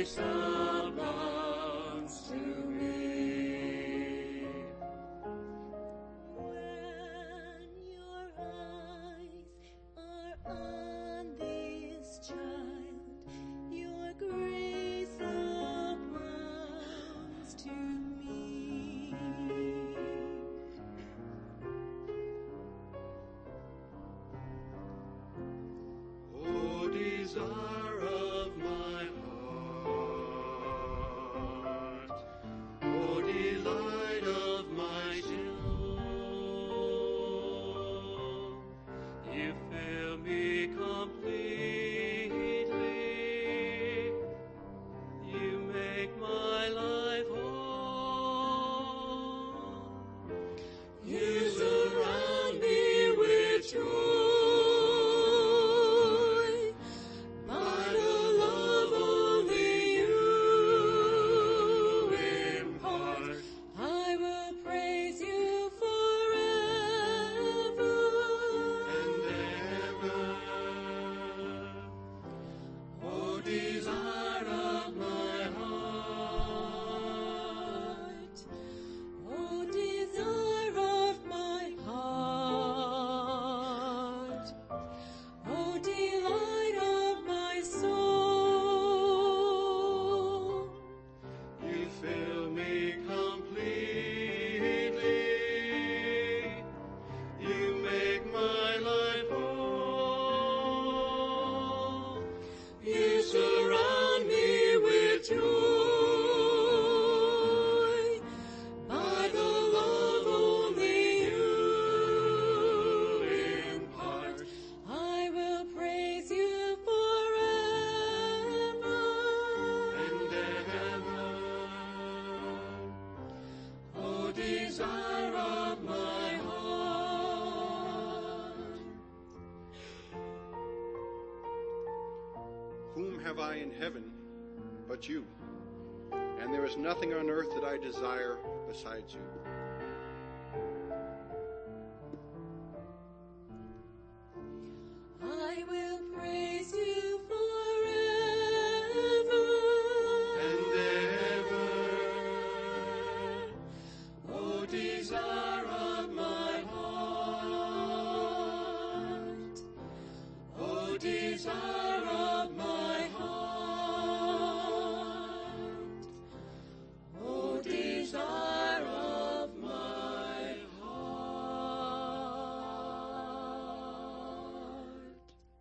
abounds to me. When your eyes are on this child, your grace abounds to me. O desire of my heart, O delight of my soul, you fill me completely, you make my life whole, you surround me with joy. By the love only you impart, I will praise you forever and ever. O desire of my heart, Oh, desire of my heart, oh, delight of my soul, You fill me completely, you make my life whole, you surround me with joy, by the love only you impart. I will praise you forever. And ever, O desire of my heart. Whom have I in heaven but you? And there is nothing on earth that I desire besides you. I will praise you forever. And ever, O desire of my heart, O desire of my heart, O desire of my heart.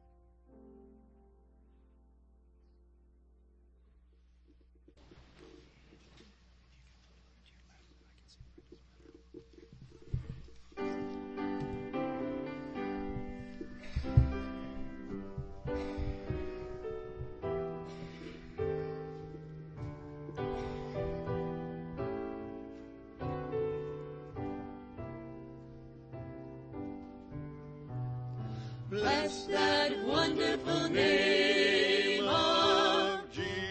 Bless that wonderful name of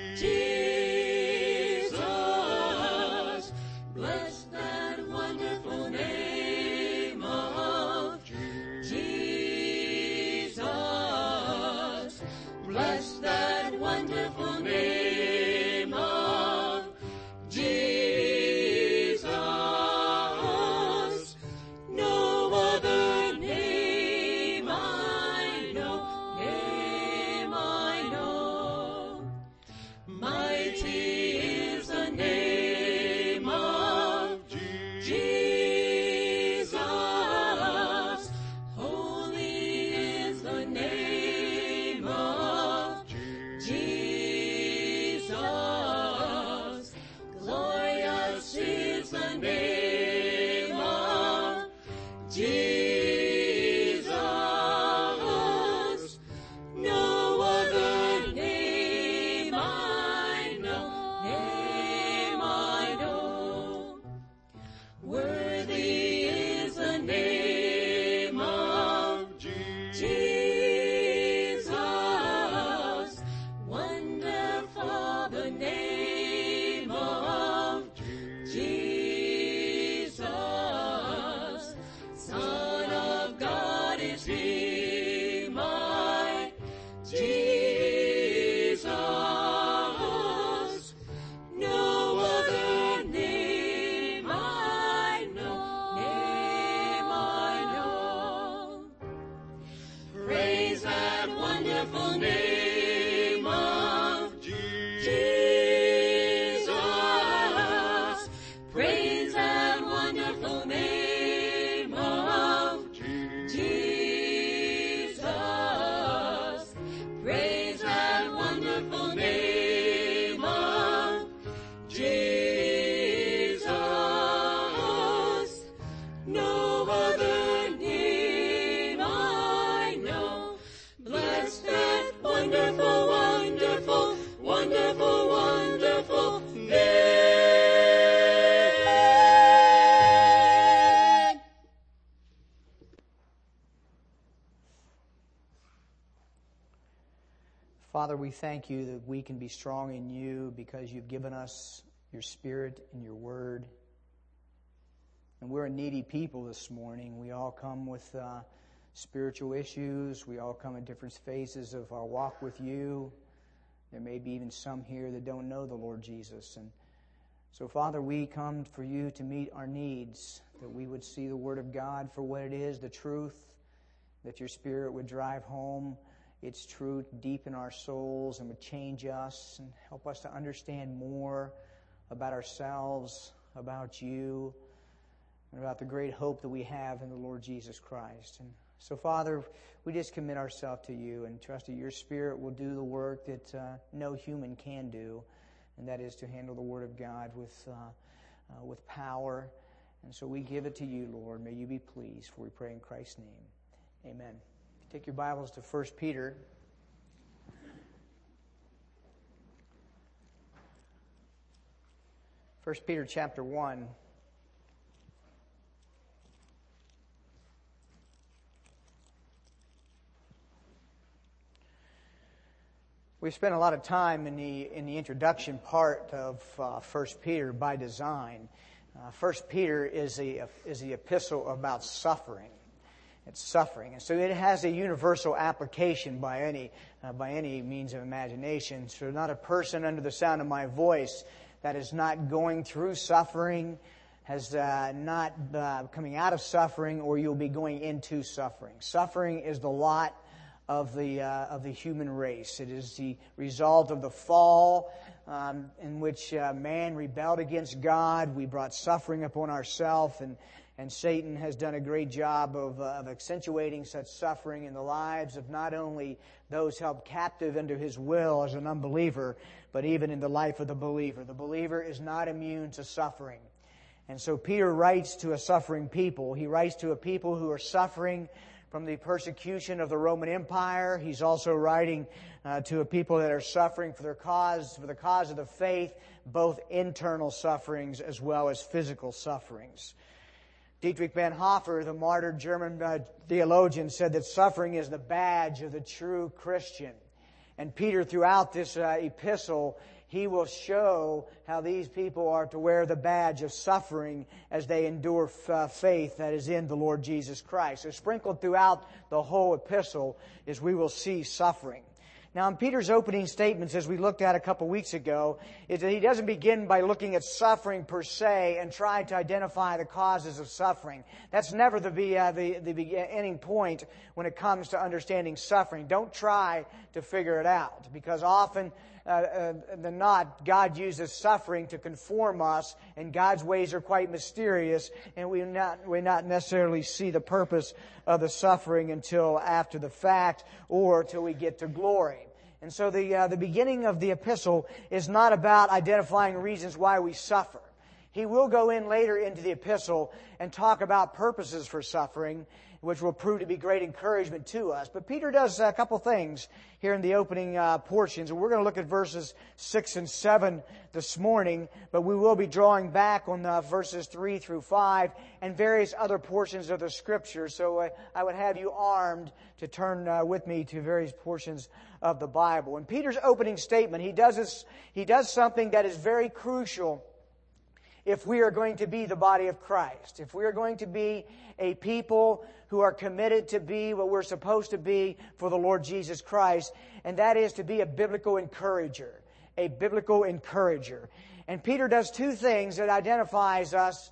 Jesus. Bless that wonderful name of Jesus. Bless that wonderful name of Jesus. No other name I know Father, we thank you that we can be strong in you because you've given us your Spirit and your Word. And we're a needy people this morning. We all come with spiritual issues. We all come in different phases of our walk with you. There may be even some here that don't know the Lord Jesus. And so, Father, we come for you to meet our needs, that we would see the Word of God for what it is, the truth, that your Spirit would drive home its truth deep in our souls and would change us and help us to understand more about ourselves, about you, and about the great hope that we have in the Lord Jesus Christ. And so, Father, we just commit ourselves to you and trust that your Spirit will do the work that no human can do, and that is to handle the Word of God with power. And so we give it to you, Lord. May you be pleased, for we pray in Christ's name. Amen. Take your Bibles to 1 Peter. 1 Peter chapter 1. We spent a lot of time in the introduction part of 1 Peter by design. 1 Peter is the epistle about suffering. It's suffering, and so it has a universal application by any means of imagination. So, not a person under the sound of my voice that is not going through suffering, has not coming out of suffering, or you'll be going into suffering. Suffering is the lot of the human race. It is the result of the fall in which man rebelled against God. We brought suffering upon ourselves, and Satan has done a great job of accentuating such suffering in the lives of not only those held captive under his will as an unbeliever, but even in the life of the believer. The believer is not immune to suffering. And so Peter writes to a suffering people. He writes to a people who are suffering from the persecution of the Roman Empire. He's also writing to a people that are suffering for the cause of the faith, both internal sufferings as well as physical sufferings. Dietrich Bonhoeffer, the martyred German theologian, said that suffering is the badge of the true Christian. And Peter, throughout this epistle, he will show how these people are to wear the badge of suffering as they endure faith that is in the Lord Jesus Christ. So sprinkled throughout the whole epistle is we will see suffering. Now, in Peter's opening statements, as we looked at a couple weeks ago, is that he doesn't begin by looking at suffering per se and try to identify the causes of suffering. That's never the beginning point when it comes to understanding suffering. Don't try to figure it out, because often than not, God uses suffering to conform us, and God's ways are quite mysterious, and we not necessarily see the purpose of the suffering until after the fact or till we get to glory. And so the beginning of the epistle is not about identifying reasons why we suffer. He will go in later into the epistle and talk about purposes for suffering, which will prove to be great encouragement to us. But Peter does a couple things here in the opening portions. And we're going to look at verses 6 and 7 this morning, but we will be drawing back on verses 3 through 5 and various other portions of the Scripture. So I would have you armed to turn with me to various portions of the Bible. In Peter's opening statement, he does something that is very crucial if we are going to be the body of Christ, if we are going to be a people who are committed to be what we're supposed to be for the Lord Jesus Christ, and that is to be a biblical encourager. A biblical encourager. And Peter does two things that identifies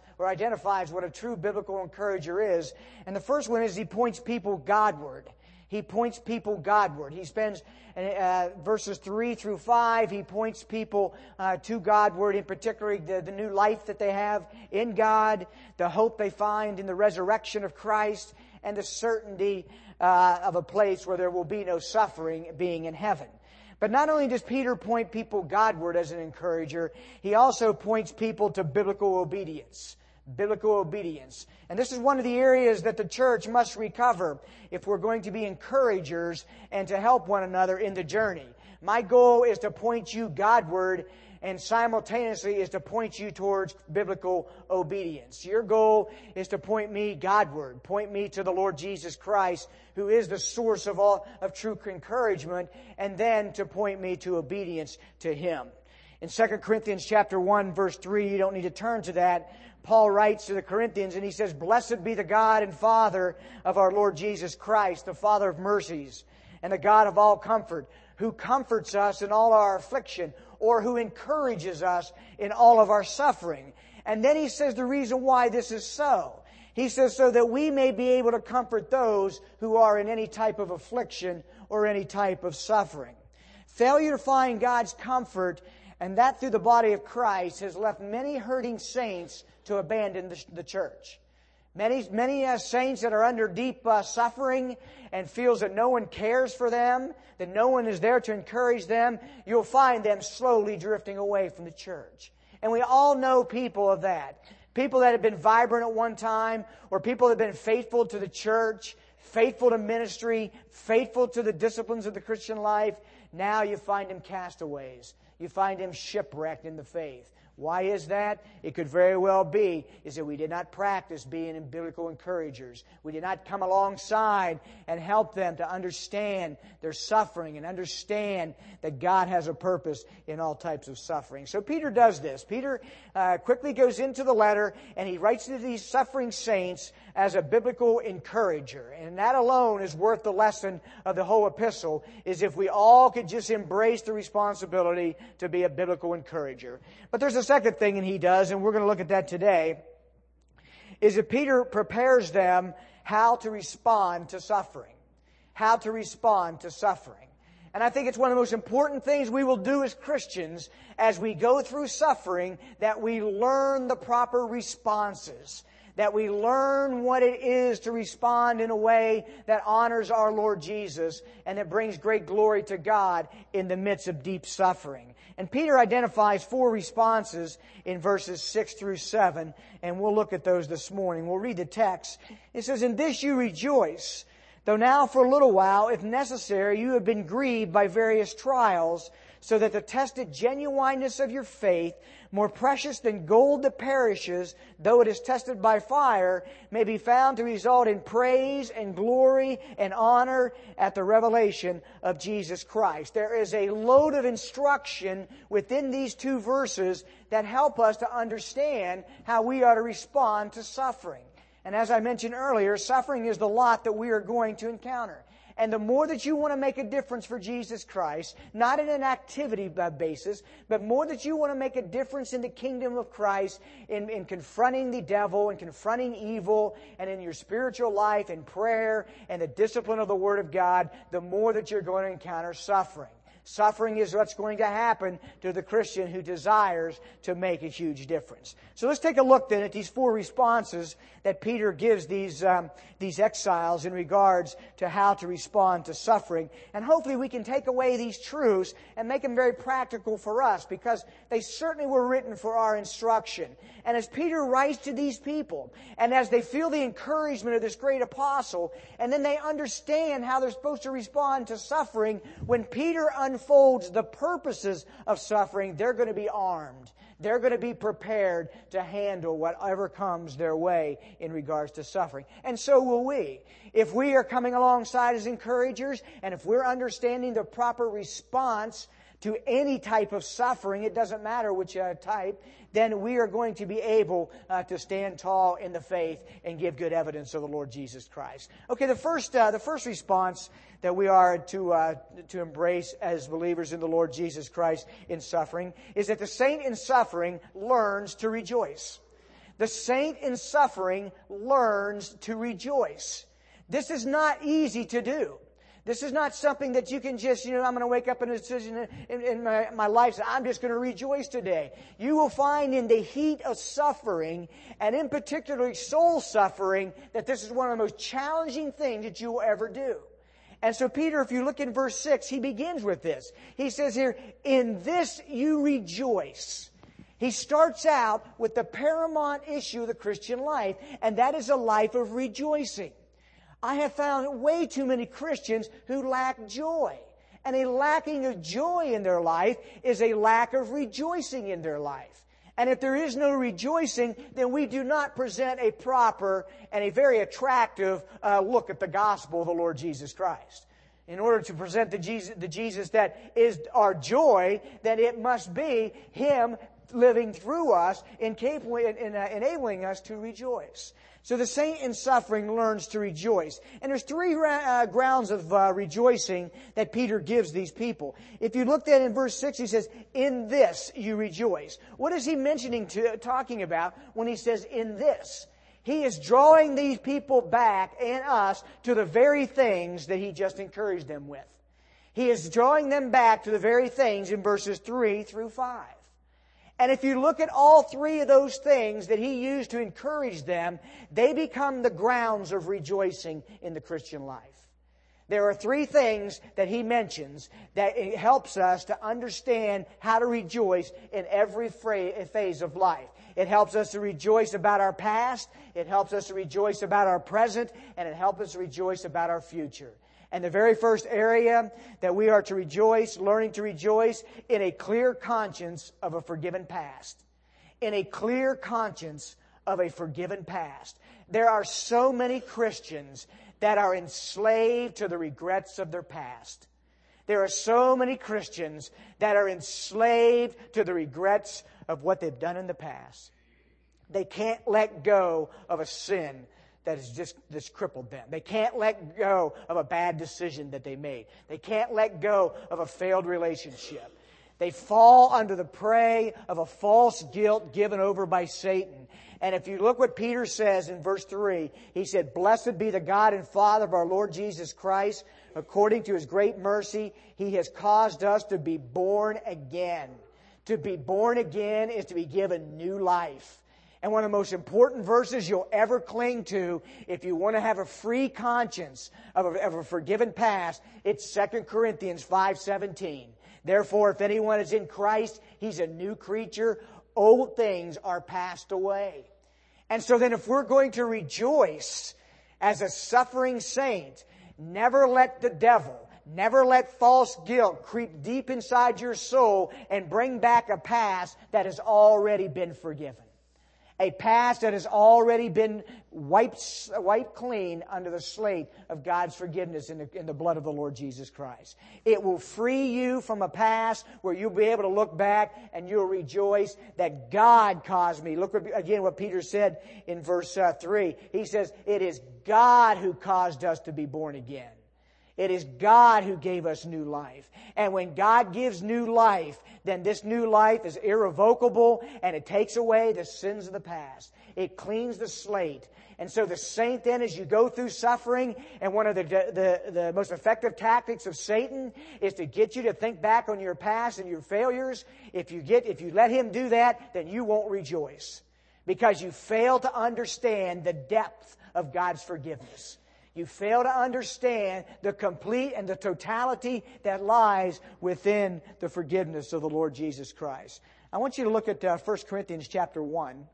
what a true biblical encourager is. And the first one is he points people Godward. He points people Godward. He spends verses 3 through 5, he points people to Godward, in particular the new life that they have in God, the hope they find in the resurrection of Christ, and the certainty of a place where there will be no suffering, being in heaven. But not only does Peter point people Godward as an encourager, he also points people to biblical obedience. Biblical obedience. And this is one of the areas that the church must recover if we're going to be encouragers and to help one another in the journey. My goal is to point you Godward and simultaneously is to point you towards biblical obedience. Your goal is to point me Godward, point me to the Lord Jesus Christ, who is the source of all of true encouragement, and then to point me to obedience to Him. In 2 Corinthians chapter 1, verse 3, you don't need to turn to that, Paul writes to the Corinthians and he says, "Blessed be the God and Father of our Lord Jesus Christ, the Father of mercies, and the God of all comfort, who comforts us in all our affliction," or who encourages us in all of our suffering. And then he says the reason why this is so. He says, so that we may be able to comfort those who are in any type of affliction or any type of suffering. Failure to find God's comfort, and that through the body of Christ, has left many hurting saints to abandon the church. Many saints that are under deep suffering and feels that no one cares for them, that no one is there to encourage them, you'll find them slowly drifting away from the church. And we all know people of that. People that have been vibrant at one time, or people that have been faithful to the church, faithful to ministry, faithful to the disciplines of the Christian life. Now you find them castaways. You find them shipwrecked in the faith. Why is that? It could very well be is that we did not practice being biblical encouragers. We did not come alongside and help them to understand their suffering and understand that God has a purpose in all types of suffering. So Peter does this. Peter quickly goes into the letter and he writes to these suffering saints as a biblical encourager. And that alone is worth the lesson of the whole epistle, is if we all could just embrace the responsibility to be a biblical encourager. But there's a second thing he does, and we're going to look at that today, is that Peter prepares them how to respond to suffering. How to respond to suffering. And I think it's one of the most important things we will do as Christians as we go through suffering, that we learn the proper responses. That we learn what it is to respond in a way that honors our Lord Jesus and that brings great glory to God in the midst of deep suffering. And Peter identifies 4 responses in verses 6 through 7, and we'll look at those this morning. We'll read the text. It says, "In this you rejoice, though now for a little while, if necessary, you have been grieved by various trials, so that the tested genuineness of your faith, more precious than gold that perishes, though it is tested by fire, may be found to result in praise and glory and honor at the revelation of Jesus Christ." There is a load of instruction within these 2 verses that help us to understand how we are to respond to suffering. And as I mentioned earlier, suffering is the lot that we are going to encounter. And the more that you want to make a difference for Jesus Christ, not in an activity basis, but more that you want to make a difference in the kingdom of Christ, in confronting the devil and confronting evil, and in your spiritual life and prayer and the discipline of the Word of God, the more that you're going to encounter suffering. Suffering is what's going to happen to the Christian who desires to make a huge difference. So let's take a look then at these 4 responses that Peter gives these exiles in regards to how to respond to suffering. And hopefully we can take away these truths and make them very practical for us, because they certainly were written for our instruction. And as Peter writes to these people, and as they feel the encouragement of this great apostle, and then they understand how they're supposed to respond to suffering, when Peter unfolds the purposes of suffering, they're going to be armed. They're going to be prepared to handle whatever comes their way in regards to suffering. And so will we. If we are coming alongside as encouragers, and if we're understanding the proper response to any type of suffering, it doesn't matter which type, then we are going to be able to stand tall in the faith and give good evidence of the Lord Jesus Christ. Okay, the first response that we are to embrace as believers in the Lord Jesus Christ in suffering is that the saint in suffering learns to rejoice. The saint in suffering learns to rejoice. This is not easy to do. This is not something that you can just, I'm going to wake up in a decision in my life and I'm just going to rejoice today. You will find in the heat of suffering, and in particular soul suffering, that this is one of the most challenging things that you will ever do. And so Peter, if you look in verse 6, he begins with this. He says here, "In this you rejoice." He starts out with the paramount issue of the Christian life, and that is a life of rejoicing. I have found way too many Christians who lack joy. And a lacking of joy in their life is a lack of rejoicing in their life. And if there is no rejoicing, then we do not present a proper and a very attractive look at the gospel of the Lord Jesus Christ. In order to present the Jesus that is our joy, then it must be Him living through us, enabling us to rejoice. So the saint in suffering learns to rejoice. And there's three grounds of rejoicing that Peter gives these people. If you looked at in verse 6, he says, "In this you rejoice." What is he talking about when he says, "in this"? He is drawing these people back and us to the very things that he just encouraged them with. He is drawing them back to the very things in verses 3 through 5. And if you look at all three of those things that he used to encourage them, they become the grounds of rejoicing in the Christian life. There are three things that he mentions that it helps us to understand how to rejoice in every phase of life. It helps us to rejoice about our past, it helps us to rejoice about our present, and it helps us to rejoice about our future. And the very first area that we are to rejoice, learning to rejoice in a clear conscience of a forgiven past. In a clear conscience of a forgiven past. There are so many Christians that are enslaved to the regrets of their past. There are so many Christians that are enslaved to the regrets of what they've done in the past. They can't let go of a sin that has just crippled them. They can't let go of a bad decision that they made. They can't let go of a failed relationship. They fall under the prey of a false guilt given over by Satan. And if you look what Peter says in verse 3, he said, "Blessed be the God and Father of our Lord Jesus Christ. According to His great mercy, He has caused us to be born again." To be born again is to be given new life. And one of the most important verses you'll ever cling to if you want to have a free conscience of a forgiven past, it's 2 Corinthians 5:17. "Therefore, if anyone is in Christ, he's a new creature. Old things are passed away." And so then if we're going to rejoice as a suffering saint, never let the devil, never let false guilt creep deep inside your soul and bring back a past that has already been forgiven. A past that has already been wiped clean under the slate of God's forgiveness in the blood of the Lord Jesus Christ. It will free you from a past where you'll be able to look back and you'll rejoice that God caused me. Look again what Peter said in verse 3. He says, "It is God who caused us to be born again." It is God who gave us new life. And when God gives new life, then this new life is irrevocable and it takes away the sins of the past. It cleans the slate. And so the saint then, as you go through suffering, and one of the most effective tactics of Satan is to get you to think back on your past and your failures. If you let him do that, then you won't rejoice. Because you fail to understand the depth of God's forgiveness. You fail to understand the complete and the totality that lies within the forgiveness of the Lord Jesus Christ. I want you to look at 1 Corinthians chapter 1.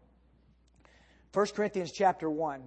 1 Corinthians chapter 1.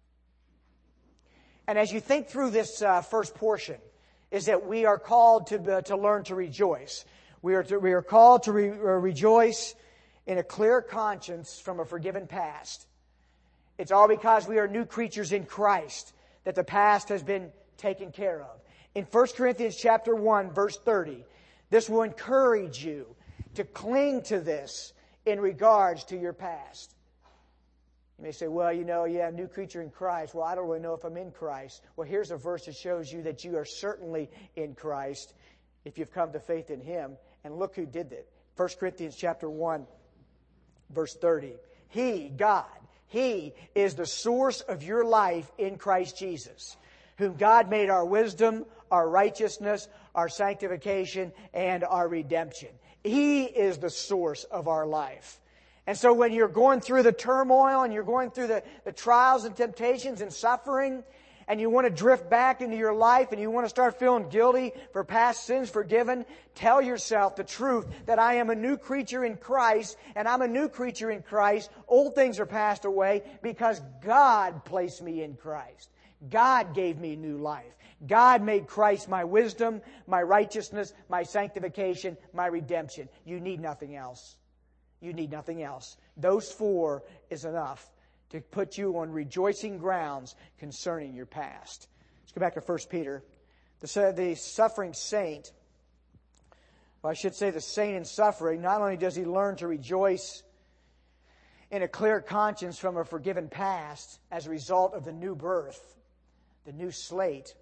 And as you think through this first portion, is that we are called to learn to rejoice. We are called to rejoice in a clear conscience from a forgiven past. It's all because we are new creatures in Christ, that the past has been taken care of. In 1 Corinthians chapter 1, verse 30, this will encourage you to cling to this in regards to your past. You may say, "Well, new creature in Christ. Well, I don't really know if I'm in Christ." Well, here's a verse that shows you that you are certainly in Christ if you've come to faith in Him. And look who did it. 1 Corinthians chapter 1, verse 30. He, God, He is the source of your life in Christ Jesus, whom God made our wisdom, our righteousness, our sanctification, and our redemption. He is the source of our life. And so when you're going through the turmoil and you're going through the trials and temptations and suffering, and you want to drift back into your life and you want to start feeling guilty for past sins forgiven, tell yourself the truth that I am a new creature in Christ, and I'm a new creature in Christ. Old things are passed away because God placed me in Christ. God gave me new life. God made Christ my wisdom, my righteousness, my sanctification, my redemption. You need nothing else. You need nothing else. Those four is enough to put you on rejoicing grounds concerning your past. Let's go back to 1 Peter. The suffering saint, or I should say the saint in suffering, not only does he learn to rejoice in a clear conscience from a forgiven past as a result of the new birth, the new slate,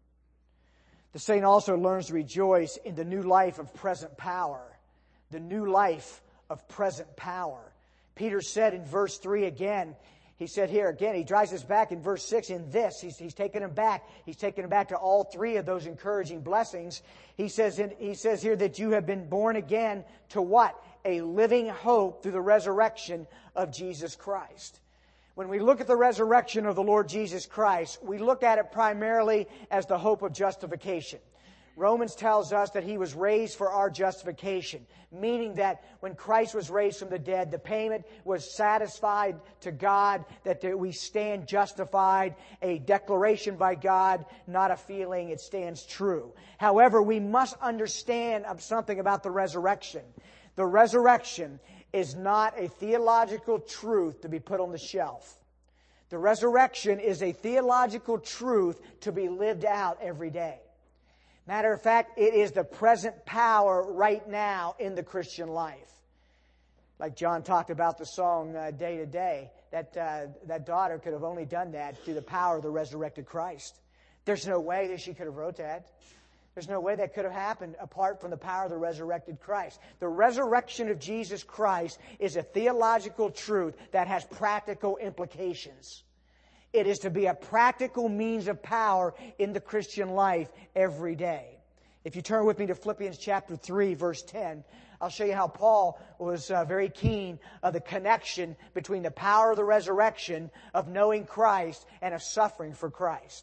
the saint also learns to rejoice in the new life of present power. The new life of present power. Peter said in verse 3 again, he said here again, he drives us back in verse 6 in this. He's taken him back. He's taken him back to all three of those encouraging blessings. He says here that you have been born again to what? A living hope through the resurrection of Jesus Christ. When we look at the resurrection of the Lord Jesus Christ, we look at it primarily as the hope of justification. Romans tells us that He was raised for our justification, meaning that when Christ was raised from the dead, the payment was satisfied to God, that we stand justified, a declaration by God, not a feeling, it stands true. However, we must understand something about the resurrection. The resurrection is not a theological truth to be put on the shelf. The resurrection is a theological truth to be lived out every day. Matter of fact, it is the present power right now in the Christian life. Like John talked about the song Day to Day, that daughter could have only done that through the power of the resurrected Christ. There's no way that she could have wrote that. There's no way that could have happened apart from the power of the resurrected Christ. The resurrection of Jesus Christ is a theological truth that has practical implications. It is to be a practical means of power in the Christian life every day. If you turn with me to Philippians chapter 3, verse 10, I'll show you how Paul was very keen of the connection between the power of the resurrection, of knowing Christ, and of suffering for Christ.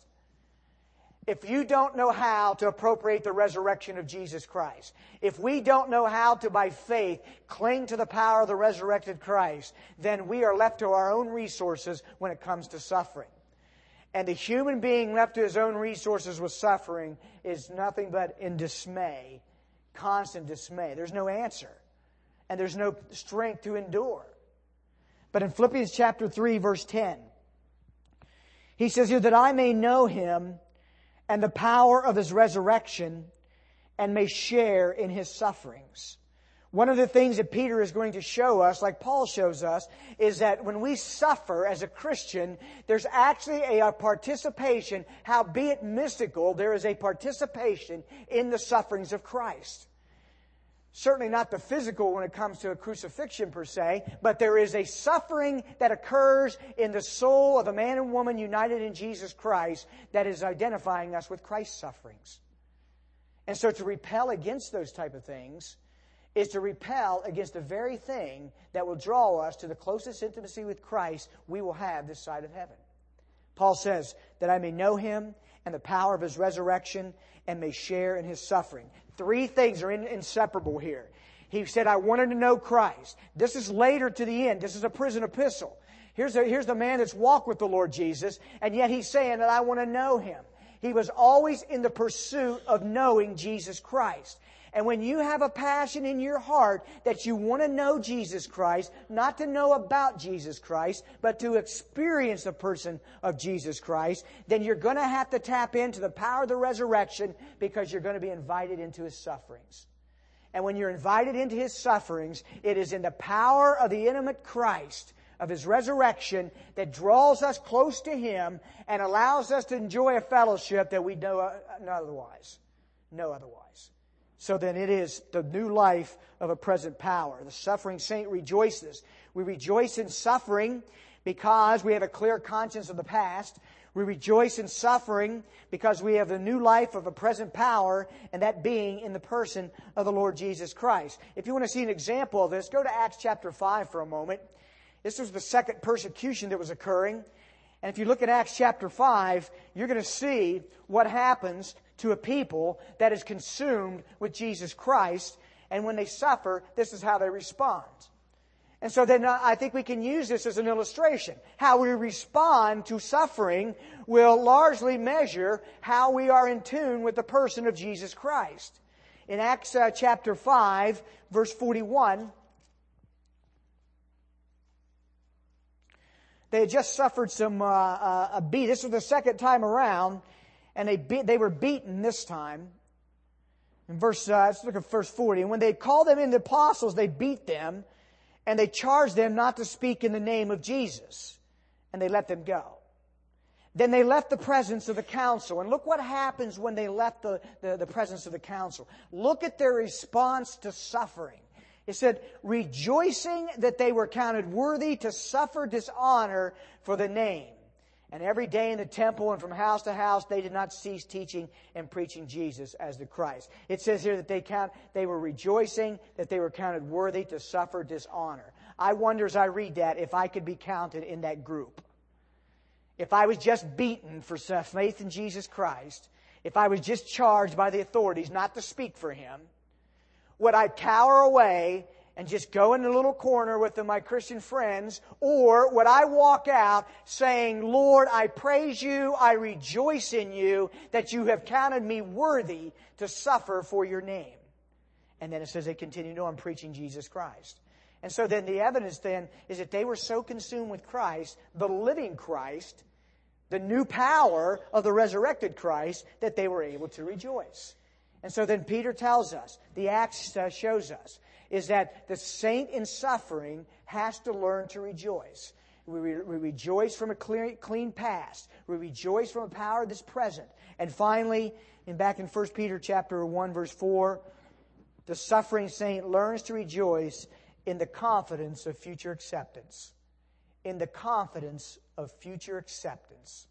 If you don't know how to appropriate the resurrection of Jesus Christ, if we don't know how to, by faith, cling to the power of the resurrected Christ, then we are left to our own resources when it comes to suffering. And the human being left to his own resources with suffering is nothing but in dismay, constant dismay. There's no answer, and there's no strength to endure. But in Philippians chapter 3, verse 10, he says here that I may know Him and the power of His resurrection, and may share in His sufferings. One of the things that Peter is going to show us, like Paul shows us, is that when we suffer as a Christian, there's actually a participation, howbeit mystical, there is a participation in the sufferings of Christ. Certainly not the physical when it comes to a crucifixion per se, but there is a suffering that occurs in the soul of a man and woman united in Jesus Christ that is identifying us with Christ's sufferings. And so to repel against those type of things is to repel against the very thing that will draw us to the closest intimacy with Christ we will have this side of heaven. Paul says that I may know Him and the power of His resurrection and may share in His suffering. Three things are inseparable here. He said, I wanted to know Christ. This is later to the end. This is a prison epistle. Here's the man that's walked with the Lord Jesus, and yet he's saying that I want to know Him. He was always in the pursuit of knowing Jesus Christ. And when you have a passion in your heart that you want to know Jesus Christ, not to know about Jesus Christ, but to experience the person of Jesus Christ, then you're going to have to tap into the power of the resurrection because you're going to be invited into His sufferings. And when you're invited into His sufferings, it is in the power of the intimate Christ, of His resurrection, that draws us close to Him and allows us to enjoy a fellowship that we know otherwise. No otherwise. So then it is the new life of a present power. The suffering saint rejoices. We rejoice in suffering because we have a clear conscience of the past. We rejoice in suffering because we have the new life of a present power, and that being in the person of the Lord Jesus Christ. If you want to see an example of this, go to Acts chapter 5 for a moment. This was the second persecution that was occurring. And if you look at Acts chapter 5, you're going to see what happens to a people that is consumed with Jesus Christ. And when they suffer, this is how they respond. And so then I think we can use this as an illustration. How we respond to suffering will largely measure how we are in tune with the person of Jesus Christ. In Acts chapter 5, verse 41, they had just suffered some a beat. This was the second time around, and they were beaten this time. In let's look at verse 40. And when they called them in the apostles, they beat them, and they charged them not to speak in the name of Jesus. And they let them go. Then they left the presence of the council. And look what happens when they left the presence of the council. Look at their response to suffering. It said, rejoicing that they were counted worthy to suffer dishonor for the name. And every day in the temple and from house to house, they did not cease teaching and preaching Jesus as the Christ. It says here that they were rejoicing that they were counted worthy to suffer dishonor. I wonder as I read that if I could be counted in that group. If I was just beaten for faith in Jesus Christ, if I was just charged by the authorities not to speak for Him, would I cower away and just go in a little corner with my Christian friends? Or would I walk out saying, Lord, I praise You, I rejoice in You, that You have counted me worthy to suffer for Your name? And then it says they continued on preaching Jesus Christ. And so then the evidence then is that they were so consumed with Christ, the living Christ, the new power of the resurrected Christ, that they were able to rejoice. And so then Peter tells us, the Acts shows us, is that the saint in suffering has to learn to rejoice. We rejoice from a clean past. We rejoice from a power that's present. And finally, back in 1 Peter chapter 1, verse 4, the suffering saint learns to rejoice in the confidence of future acceptance. In the confidence of future acceptance.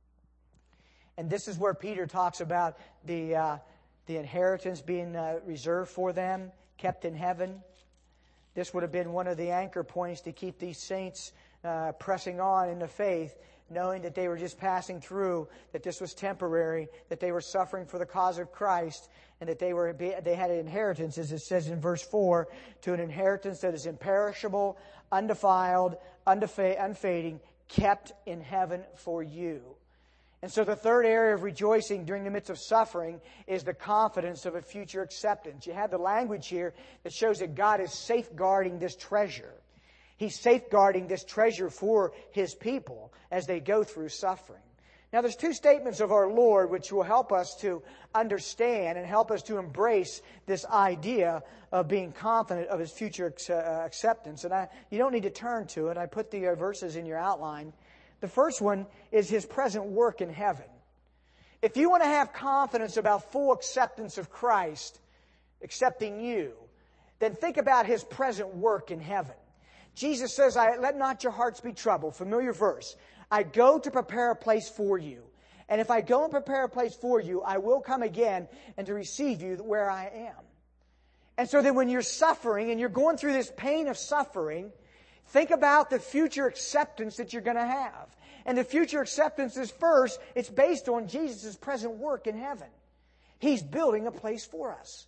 And this is where Peter talks about the inheritance being reserved for them, kept in heaven. This would have been one of the anchor points to keep these saints pressing on in the faith, knowing that they were just passing through, that this was temporary, that they were suffering for the cause of Christ, and that they had an inheritance, as it says in verse 4, to an inheritance that is imperishable, undefiled, unfading, kept in heaven for you. And so the third area of rejoicing during the midst of suffering is the confidence of a future acceptance. You have the language here that shows that God is safeguarding this treasure. He's safeguarding this treasure for His people as they go through suffering. Now there's two statements of our Lord which will help us to understand and help us to embrace this idea of being confident of His future acceptance. And you don't need to turn to it. I put the verses in your outline. The first one is His present work in heaven. If you want to have confidence about full acceptance of Christ accepting you, then think about His present work in heaven. Jesus says, let not your hearts be troubled. Familiar verse. I go to prepare a place for you. And if I go and prepare a place for you, I will come again and to receive you where I am. And so then when you're suffering and you're going through this pain of suffering, think about the future acceptance that you're going to have. And the future acceptance is first, it's based on Jesus' present work in heaven. He's building a place for us.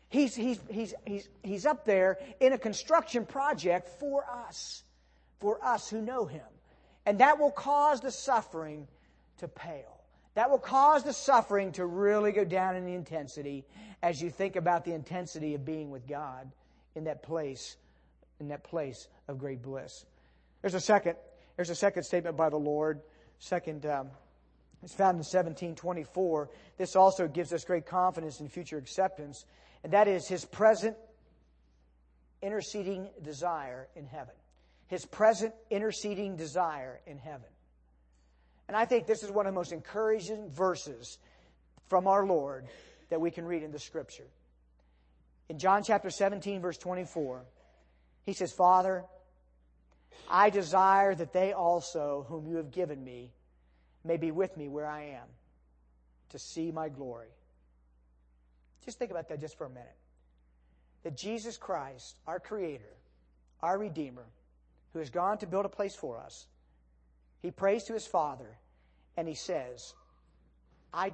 He's up there in a construction project for us who know Him. And that will cause the suffering to pale. That will cause the suffering to really go down in the intensity as you think about the intensity of being with God in that place of great bliss. There's a second statement by the Lord. It's found in 17:24. This also gives us great confidence in future acceptance, and that is His present interceding desire in heaven. His present interceding desire in heaven. And I think this is one of the most encouraging verses from our Lord that we can read in the Scripture. In John chapter 17, verse 24, He says, Father, I desire that they also, whom You have given Me, may be with Me where I am, to see My glory. Just think about that just for a minute. That Jesus Christ, our Creator, our Redeemer, who has gone to build a place for us, He prays to His Father, and He says, I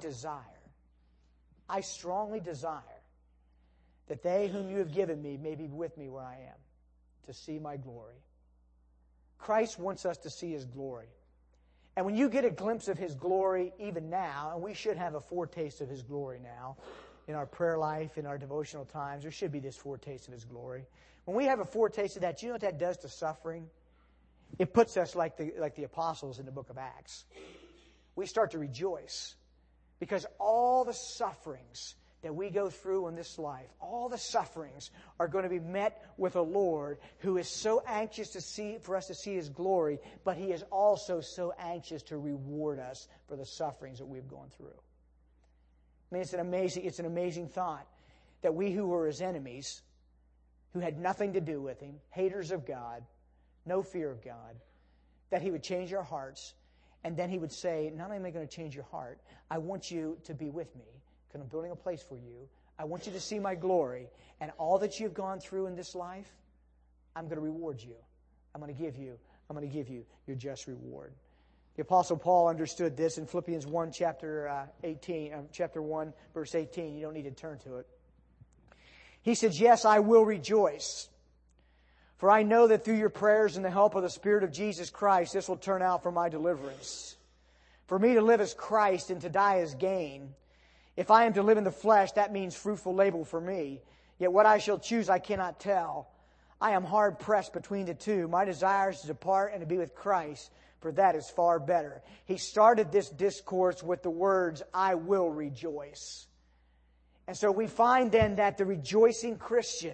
strongly desire that they whom You have given Me may be with Me where I am. to see my glory. Christ wants us to see His glory. And when you get a glimpse of His glory even now, and we should have a foretaste of His glory now, in our prayer life, in our devotional times, there should be this foretaste of His glory. When we have a foretaste of that, you know what that does to suffering? It puts us like the apostles in the book of Acts. We start to rejoice because all the sufferings that we go through in this life, all the sufferings are going to be met with a Lord who is so anxious for us to see His glory, but He is also so anxious to reward us for the sufferings that we've gone through. I mean, it's an amazing thought that we who were His enemies, who had nothing to do with Him, haters of God, no fear of God, that He would change our hearts, and then He would say, not only am I going to change your heart, I want you to be with me, because I'm building a place for you. I want you to see my glory, and all that you've gone through in this life, I'm going to reward you. I'm going to give you your just reward. The Apostle Paul understood this in Philippians 1, chapter 1, verse 18. You don't need to turn to it. He says, yes, I will rejoice, for I know that through your prayers and the help of the Spirit of Jesus Christ, this will turn out for my deliverance. For me to live as Christ and to die as gain. If I am to live in the flesh, that means fruitful labor for me. Yet what I shall choose I cannot tell. I am hard pressed between the two. My desire is to depart and to be with Christ, for that is far better. He started this discourse with the words, I will rejoice. And so we find then that the rejoicing Christian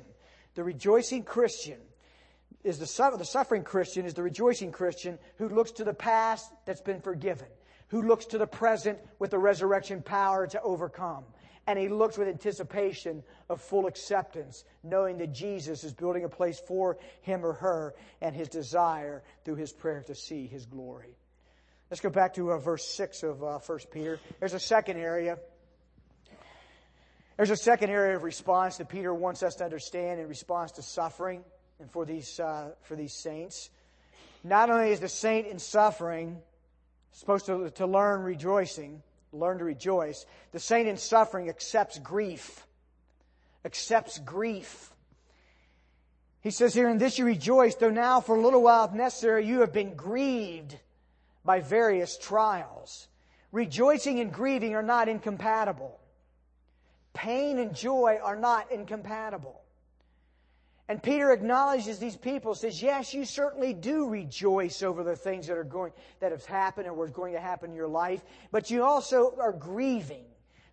is the suffering Christian is the rejoicing Christian who looks to the past that's been forgiven, who looks to the present with the resurrection power to overcome. And he looks with anticipation of full acceptance, knowing that Jesus is building a place for him or her and his desire through his prayer to see His glory. Let's go back to verse 6 of 1 Peter. There's a second area. There's a second area of response that Peter wants us to understand in response to suffering and for these saints. Not only is the saint in suffering supposed to learn to rejoice, the saint in suffering accepts grief. He says here, in this you rejoice, though now for a little while if necessary you have been grieved by various trials. Rejoicing and grieving are not incompatible. Pain and joy are not incompatible. And Peter acknowledges these people, says, yes, you certainly do rejoice over the things that have happened or were going to happen in your life, but you also are grieving.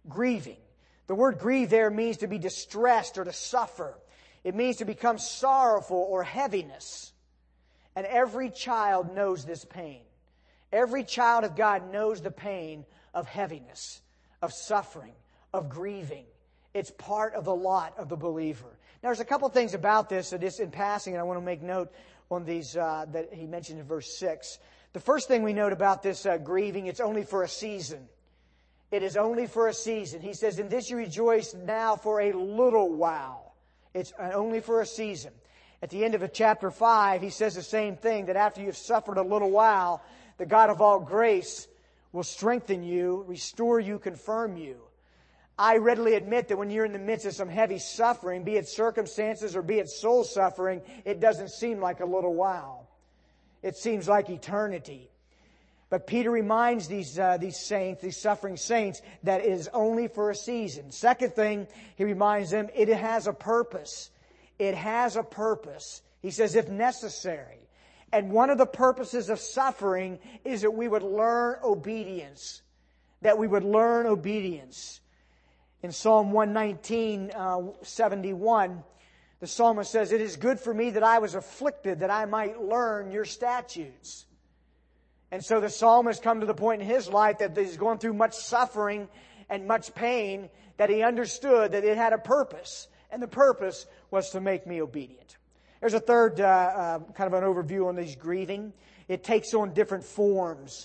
The word grieve there means to be distressed or to suffer. It means to become sorrowful or heaviness. And every child knows this pain. Every child of God knows the pain of heaviness, of suffering, of grieving. It's part of the lot of the believer. Now, there's a couple things about this that is in passing, and I want to make note on these that he mentioned in verse 6. The first thing we note about this grieving, it's only for a season. It is only for a season. He says, in this you rejoice now for a little while. It's only for a season. At the end of chapter 5, he says the same thing, that after you've suffered a little while, the God of all grace will strengthen you, restore you, confirm you. I readily admit that when you're in the midst of some heavy suffering, be it circumstances or be it soul suffering, it doesn't seem like a little while. It seems like eternity. But Peter reminds these saints, these suffering saints, that it is only for a season. Second thing, he reminds them, it has a purpose. It has a purpose. He says, if necessary. And one of the purposes of suffering is that we would learn obedience. That we would learn obedience. In Psalm 119, 71, the psalmist says, it is good for me that I was afflicted, that I might learn your statutes. And so the psalmist come to the point in his life that he's going through much suffering and much pain, that he understood that it had a purpose. And the purpose was to make me obedient. There's a third kind of an overview on these grieving. It takes on different forms.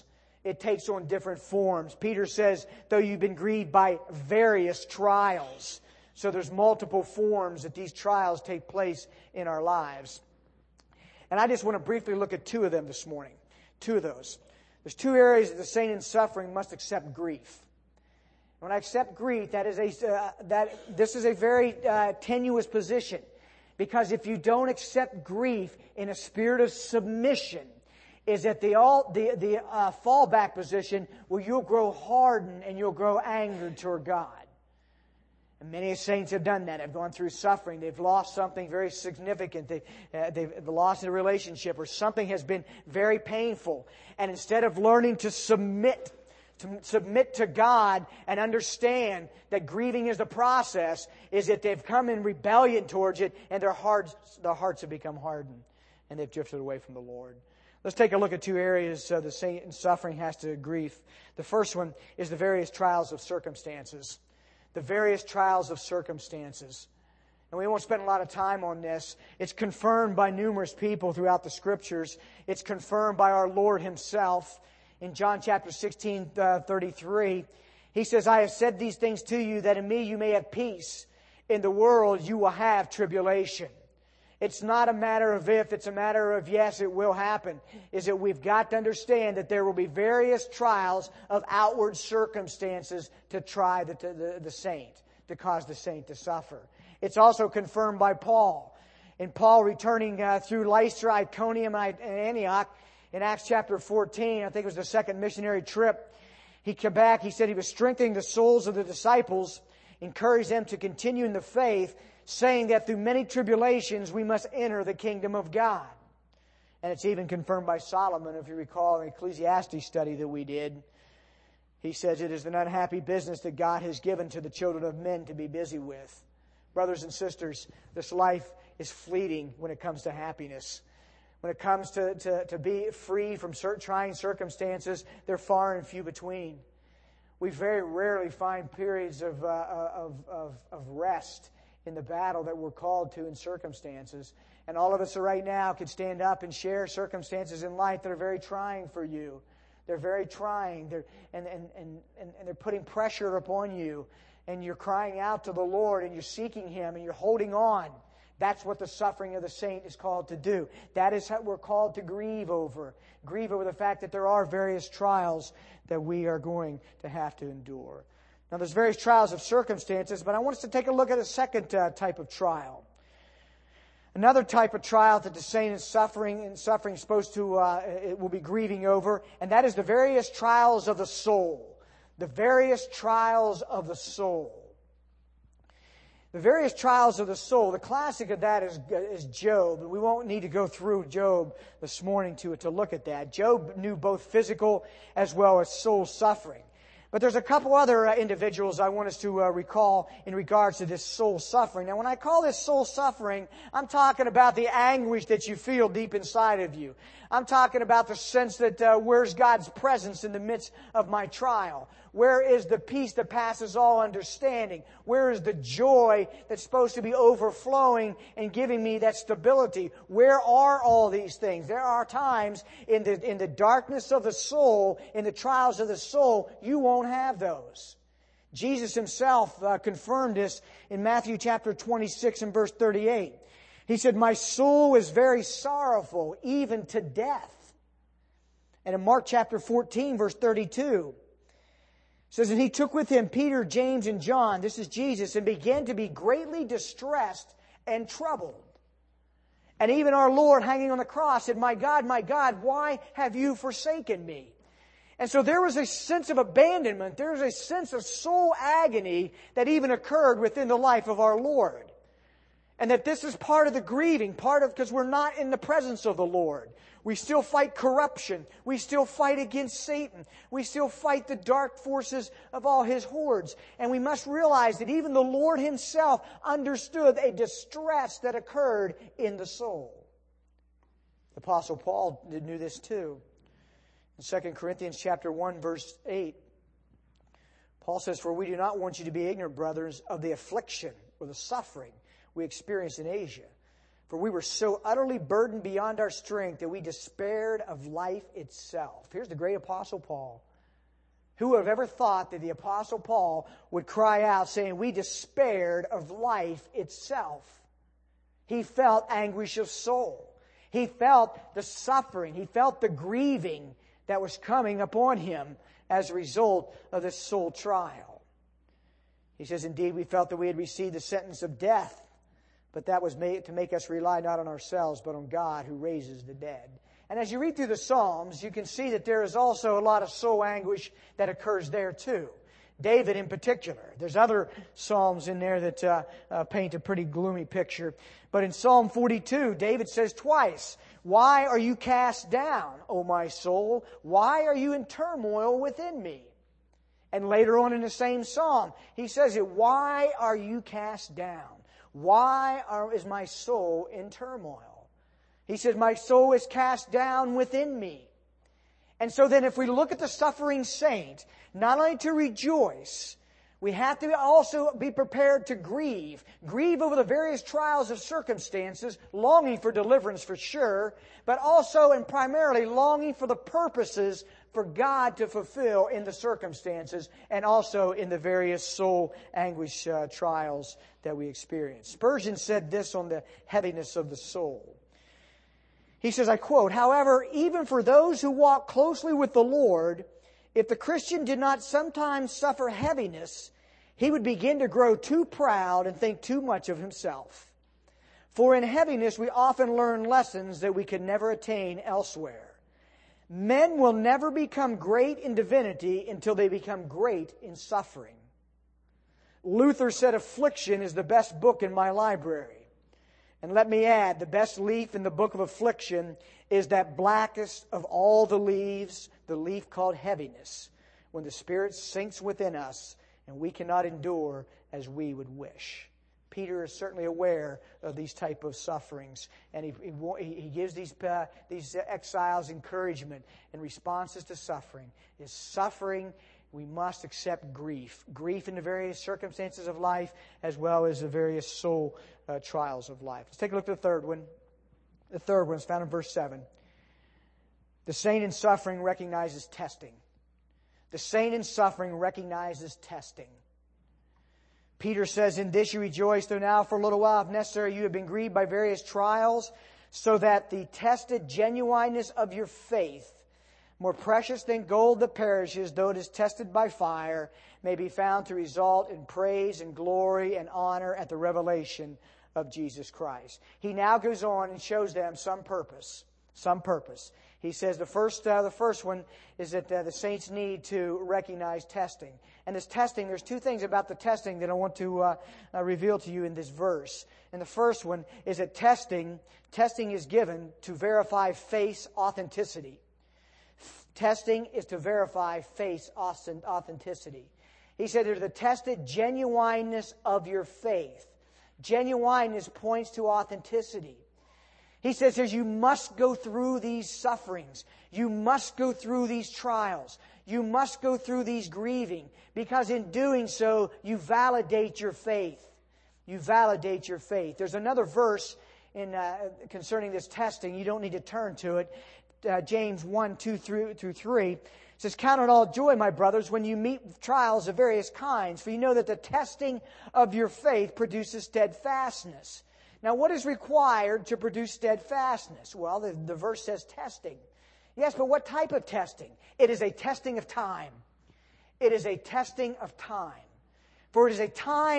Peter says, though you've been grieved by various trials. So there's multiple forms that these trials take place in our lives. And I just want to briefly look at two of them this morning. Two of those. There's two areas that the saint in suffering must accept grief. When I accept grief, this is a very tenuous position. Because if you don't accept grief in a spirit of submission, is at the fallback position where you'll grow hardened and you'll grow angered toward God. And many saints have done that, have gone through suffering. They've lost something very significant. They've lost a relationship, or something has been very painful. And instead of learning to submit to God and understand that grieving is the process, is that they've come in rebellion towards it, and their hearts have become hardened, and they've drifted away from the Lord. Let's take a look at two areas the saint in suffering has to grief. The first one is the various trials of circumstances. The various trials of circumstances. And we won't spend a lot of time on this. It's confirmed by numerous people throughout the Scriptures. It's confirmed by our Lord Himself. In John chapter 16:33, He says, I have said these things to you that in me you may have peace. In the world you will have tribulation. It's not a matter of if, it's a matter of yes, it will happen. Is that we've got to understand that there will be various trials of outward circumstances to try the saint, to cause the saint to suffer. It's also confirmed by Paul. And Paul returning through Lystra, Iconium, and Antioch in Acts chapter 14, I think it was the second missionary trip, he came back, he said he was strengthening the souls of the disciples, encouraged them to continue in the faith, saying that through many tribulations we must enter the kingdom of God. And it's even confirmed by Solomon, if you recall, in the Ecclesiastes study that we did. He says it is an unhappy business that God has given to the children of men to be busy with. Brothers and sisters, this life is fleeting when it comes to happiness. When it comes to be free from trying circumstances, they're far and few between. We very rarely find periods of rest in the battle that we're called to in circumstances. And all of us right now could stand up and share circumstances in life that are very trying for you. They're very trying. And they're putting pressure upon you. And you're crying out to the Lord and you're seeking Him and you're holding on. That's what the suffering of the saint is called to do. That is what we're called to grieve over. Grieve over the fact that there are various trials that we are going to have to endure. Now, there's various trials of circumstances, but I want us to take a look at a second type of trial. Another type of trial that the saint is suffering is supposed to, it will be grieving over, and that is the various trials of the soul. The various trials of the soul. The various trials of the soul. The classic of that is Job. We won't need to go through Job this morning to look at that. Job knew both physical as well as soul suffering. But there's a couple other individuals I want us to recall in regards to this soul suffering. Now, when I call this soul suffering, I'm talking about the anguish that you feel deep inside of you. I'm talking about the sense that where's God's presence in the midst of my trial? Where is the peace that passes all understanding? Where is the joy that's supposed to be overflowing and giving me that stability? Where are all these things? There are times in the darkness of the soul, in the trials of the soul, you won't have those. Jesus Himself confirmed this in Matthew chapter 26 and verse 38. He said, my soul is very sorrowful, even to death. And in Mark chapter 14, verse 32, it says, and He took with Him Peter, James, and John, this is Jesus, and began to be greatly distressed and troubled. And even our Lord, hanging on the cross, said, my God, why have you forsaken me? And so there was a sense of abandonment. There was a sense of soul agony that even occurred within the life of our Lord. And that this is part of the grieving, because we're not in the presence of the Lord. We still fight corruption. We still fight against Satan. We still fight the dark forces of all his hordes. And we must realize that even the Lord Himself understood a distress that occurred in the soul. The Apostle Paul knew this too. In 2 Corinthians chapter 1, verse 8, Paul says, for we do not want you to be ignorant, brothers, of the affliction or the suffering we experienced in Asia. For we were so utterly burdened beyond our strength that we despaired of life itself. Here's the great Apostle Paul. Who would have ever thought that the Apostle Paul would cry out saying, we despaired of life itself? He felt anguish of soul. He felt the suffering. He felt the grieving that was coming upon him as a result of this soul trial. He says, indeed, we felt that we had received the sentence of death. But that was made to make us rely not on ourselves, but on God who raises the dead. And as you read through the Psalms, you can see that there is also a lot of soul anguish that occurs there too. David in particular. There's other Psalms in there that paint a pretty gloomy picture. But in Psalm 42, David says twice, "Why are you cast down, O my soul? Why are you in turmoil within me?" And later on in the same Psalm, he says it, "Why are you cast down? Why is my soul in turmoil?" He says, "My soul is cast down within me." And so then if we look at the suffering saint, not only to rejoice, we have to also be prepared to grieve. Grieve over the various trials of circumstances, longing for deliverance for sure, but also and primarily longing for the purposes for God to fulfill in the circumstances and also in the various soul anguish trials that we experience. Spurgeon said this on the heaviness of the soul. He says, I quote, "However, even for those who walk closely with the Lord, if the Christian did not sometimes suffer heaviness, he would begin to grow too proud and think too much of himself. For in heaviness we often learn lessons that we could never attain elsewhere. Men will never become great in divinity until they become great in suffering." Luther said, "Affliction is the best book in my library." And let me add, the best leaf in the book of affliction is that blackest of all the leaves, the leaf called heaviness, when the Spirit sinks within us and we cannot endure as we would wish. Peter is certainly aware of these type of sufferings, and he gives these exiles encouragement in responses to suffering. Is suffering, we must accept grief. Grief in the various circumstances of life as well as the various soul trials of life. Let's take a look at the third one. The third one is found in verse 7. The saint in suffering recognizes testing. The saint in suffering recognizes testing. Peter says, "In this you rejoice, though now for a little while, if necessary, you have been grieved by various trials, so that the tested genuineness of your faith, more precious than gold that perishes, though it is tested by fire, may be found to result in praise and glory and honor at the revelation of Jesus Christ." He now goes on and shows them some purpose. Some purpose. He says the first one is that the saints need to recognize testing. And this testing, there's two things about the testing that I want to reveal to you in this verse. And the first one is that testing is given to verify faith's authenticity. Testing is to verify faith's authenticity. He said there's the tested genuineness of your faith. Genuineness points to authenticity. He says you must go through these sufferings. You must go through these trials. You must go through these grieving, because in doing so, you validate your faith. You validate your faith. There's another verse concerning this testing. You don't need to turn to it. James 1:2-3. It says, "Count it all joy, my brothers, when you meet with trials of various kinds, for you know that the testing of your faith produces steadfastness." Now, what is required to produce steadfastness? Well, the verse says testing. Yes, but what type of testing? It is a testing of time. It is a testing of time. For it is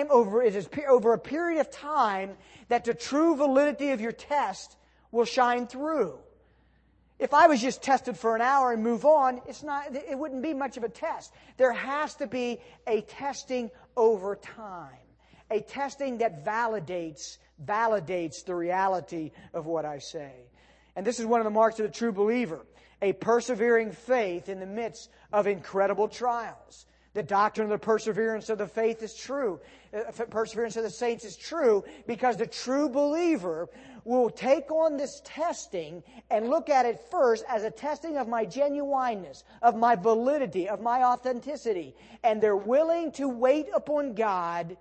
over a period of time that the true validity of your test will shine through. If I was just tested for an hour and move on, it wouldn't be much of a test. There has to be a testing over time. A testing that validates the reality of what I say. And this is one of the marks of the true believer. A persevering faith in the midst of incredible trials. The doctrine of the perseverance of the faith is true. Perseverance of the saints is true, because the true believer will take on this testing and look at it first as a testing of my genuineness, of my validity, of my authenticity. And they're willing to wait upon God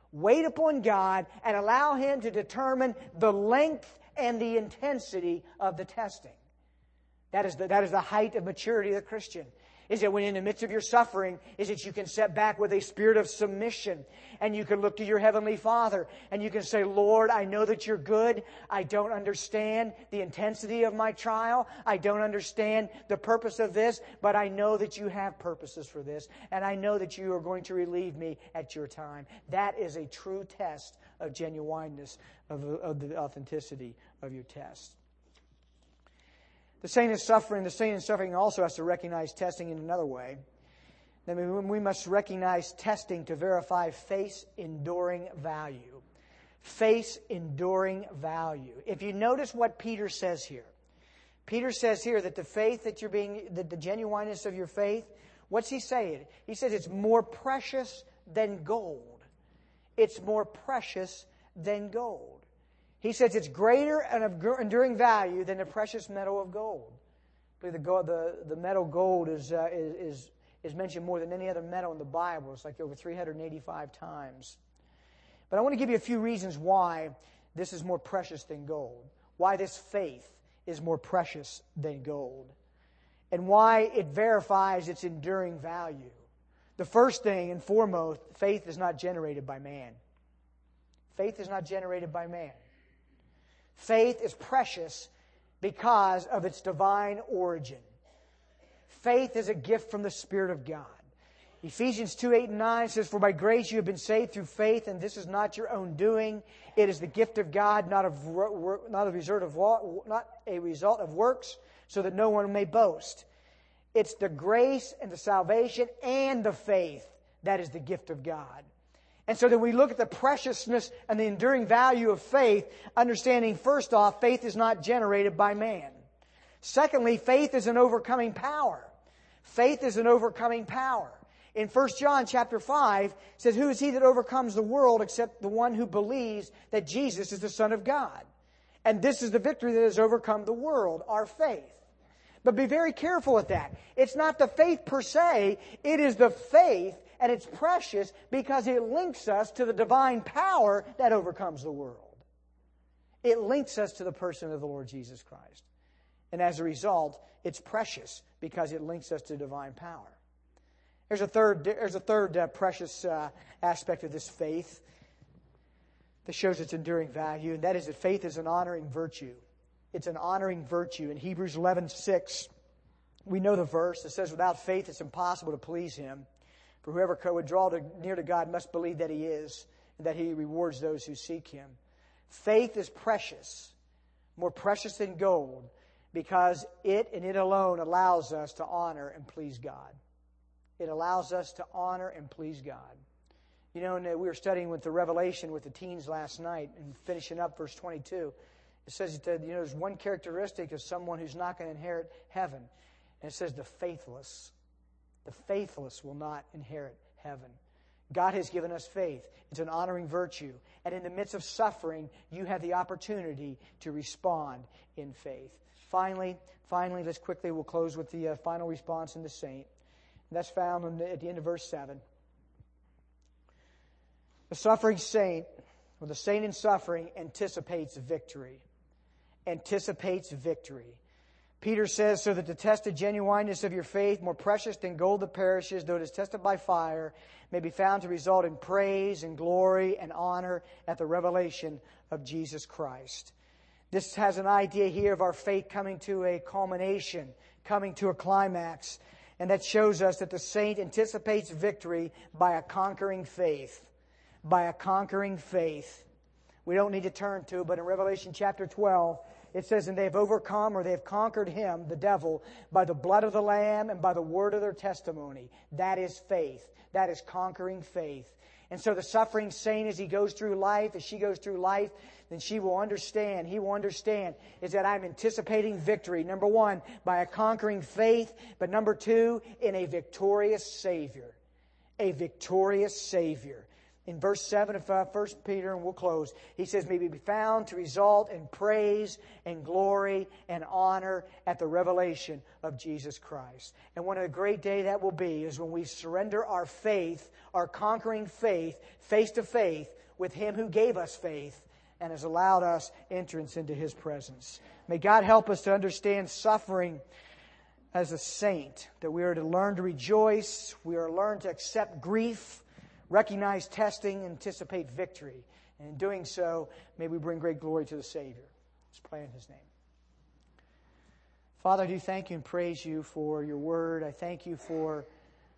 and allow Him to determine the length and the intensity of the testing. That is the height of maturity of the Christian. Is that when in the midst of your suffering, is that you can sit back with a spirit of submission, and you can look to your Heavenly Father and you can say, "Lord, I know that You're good. I don't understand the intensity of my trial. I don't understand the purpose of this, but I know that You have purposes for this, and I know that You are going to relieve me at Your time." That is a true test of genuineness, of the authenticity of your test. The saint in suffering also has to recognize testing in another way. Then we must recognize testing to verify faith's enduring value. Faith's enduring value. If you notice what Peter says here, Peter says here that the faith that the genuineness of your faith, what's he saying? He says it's more precious than gold. It's more precious than gold. He says it's greater and of enduring value than the precious metal of gold. The metal gold is mentioned more than any other metal in the Bible. It's like over 385 times. But I want to give you a few reasons why this is more precious than gold. Why this faith is more precious than gold. And why it verifies its enduring value. The first thing and foremost, faith is not generated by man. Faith is not generated by man. Faith is precious because of its divine origin. Faith is a gift from the Spirit of God. Ephesians 2:8-9 says, "For by grace you have been saved through faith, and this is not your own doing. It is the gift of God, not a result of works, so that no one may boast." It's the grace and the salvation and the faith that is the gift of God. And so that we look at the preciousness and the enduring value of faith, understanding first off, faith is not generated by man. Secondly, faith is an overcoming power. Faith is an overcoming power. In 1 John chapter 5, it says, "Who is he that overcomes the world except the one who believes that Jesus is the Son of God? And this is the victory that has overcome the world, our faith." But be very careful with that. It's not the faith per se, it is the faith, and it's precious because it links us to the divine power that overcomes the world. It links us to the person of the Lord Jesus Christ. And as a result, it's precious because it links us to divine power. There's a third precious aspect of this faith that shows its enduring value, and that is that faith is an honoring virtue. It's an honoring virtue. In Hebrews 11:6, we know the verse. It says, "Without faith it's impossible to please Him. For whoever would draw near to God must believe that He is, and that He rewards those who seek Him." Faith is precious, more precious than gold, because it and it alone allows us to honor and please God. It allows us to honor and please God. You know, and we were studying with the Revelation with the teens last night and finishing up verse 22. It says that, there's one characteristic of someone who's not going to inherit heaven. And it says the faithless. The faithless will not inherit heaven. God has given us faith. It's an honoring virtue. And in the midst of suffering, you have the opportunity to respond in faith. Finally, we'll close with the final response in the saint. And that's found at the end of verse 7. The suffering saint, or the saint in suffering, anticipates victory. Anticipates victory. Peter says, "So that the tested genuineness of your faith, more precious than gold that perishes, though it is tested by fire, may be found to result in praise and glory and honor at the revelation of Jesus Christ." This has an idea here of our faith coming to a culmination, coming to a climax. And that shows us that the saint anticipates victory by a conquering faith. By a conquering faith. We don't need to turn to it, but in Revelation chapter 12, it says, "And they have overcome," or they have conquered him, the devil, by the blood of the Lamb and by the word of their testimony. That is faith. That is conquering faith. And so the suffering saint, as he goes through life, as she goes through life, then she will understand, he will understand, is that I'm anticipating victory. Number one, by a conquering faith. But number two, in a victorious Savior. A victorious Savior. In verse 7 of 1 Peter, and we'll close, he says, "May be found to result in praise and glory and honor at the revelation of Jesus Christ." And what a great day that will be is when we surrender our faith, our conquering faith, face to faith with Him who gave us faith and has allowed us entrance into His presence. May God help us to understand suffering as a saint, that we are to learn to rejoice, we are to learn to accept grief, recognize testing, anticipate victory. And in doing so, may we bring great glory to the Savior. Let's pray in His name. Father, I do thank You and praise You for Your Word. I thank You for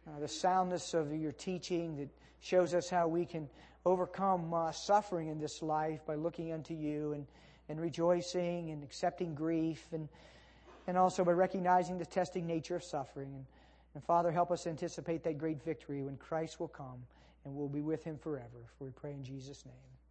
the soundness of your teaching that shows us how we can overcome suffering in this life by looking unto you and rejoicing and accepting grief and also by recognizing the testing nature of suffering. And Father, help us anticipate that great victory when Christ will come and we'll be with Him forever. For we pray in Jesus' name.